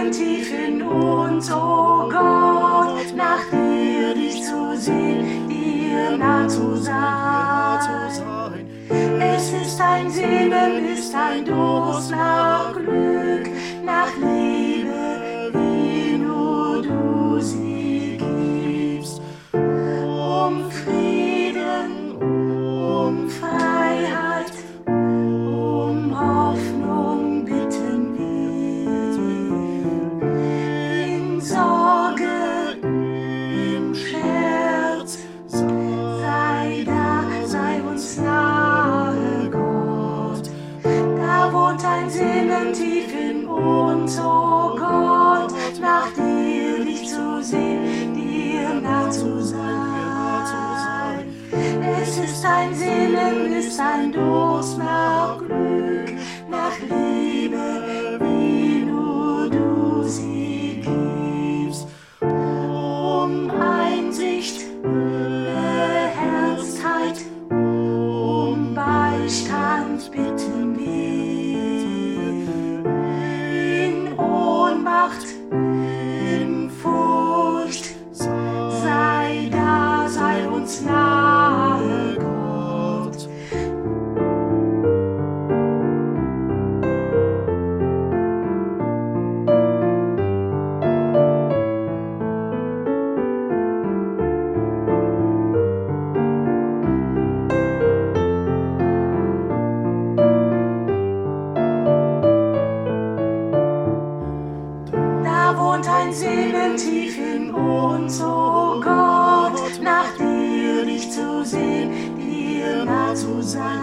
Seelen tief in uns, o Gott, nach dir dich zu sehen, dir nah zu sein. Es ist ein Sehnen, ist ein Durst nach Glück, nach Liebe, wie nur du sie gibst. Um Frieden, um Freiheit, um Hoffnung bitten wir. In Sorge, im Schmerz, sei da, sei uns nahe, Gott. Da wohnt ein Sehnen tief in uns, o Gott, nach dir dich zu sehen, dir nah zu sein. Es ist ein Sehnen, ist ein Durst nach Glück, nach Liebe, wie nur du sie gibst. Um Einsicht, Beherztheit, um Beistand bitten wir. In Ohnmacht, in Furcht, sei da, sei uns nahe, Gott. Da wohnt ein Sehnen tief in uns, o Gott, nach dir dich zu sehen, dir nah zu sein.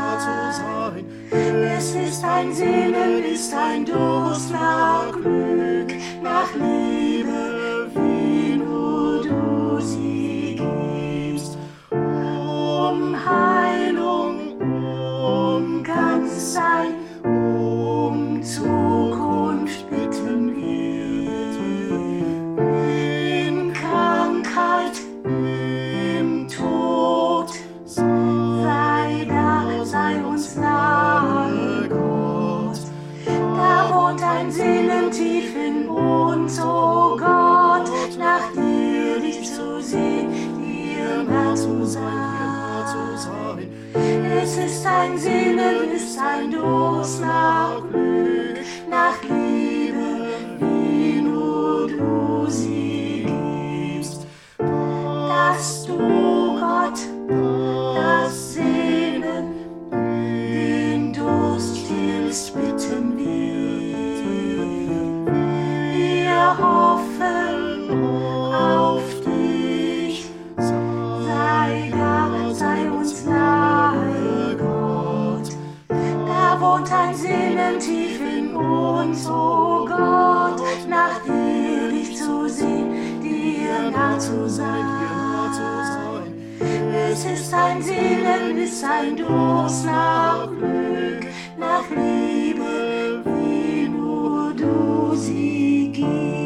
Es ist ein Sehnen, ist ein Durst nach Glück, nach Liebe, wie nur du sie gibst. Um Heilung, um Ganzsein, um Zukunft bitten wir. In Krankheit, im Tod, sei da, sei uns nahe, Gott. Da wohnt ein Sehnen tief in uns, o Gott, nach dir dich zu sehen, dir nah zu sein. Es ist ein Sehnen, ist ein Durst nach Glück, nach Liebe, wie nur du sie gibst. Dass du, Gott, das Sehnen, den Durst stillst, bitten wir. Wir hoffen auf dich, sei da, sei uns nahe, Gott. Da wohnt ein Sehnen tief in uns, o Gott, nach dir dich zu sehen, dir nah zu sein. Es ist ein Sehnen, ist ein Durst nach Glück, nach Liebe, wie nur du sie gibst.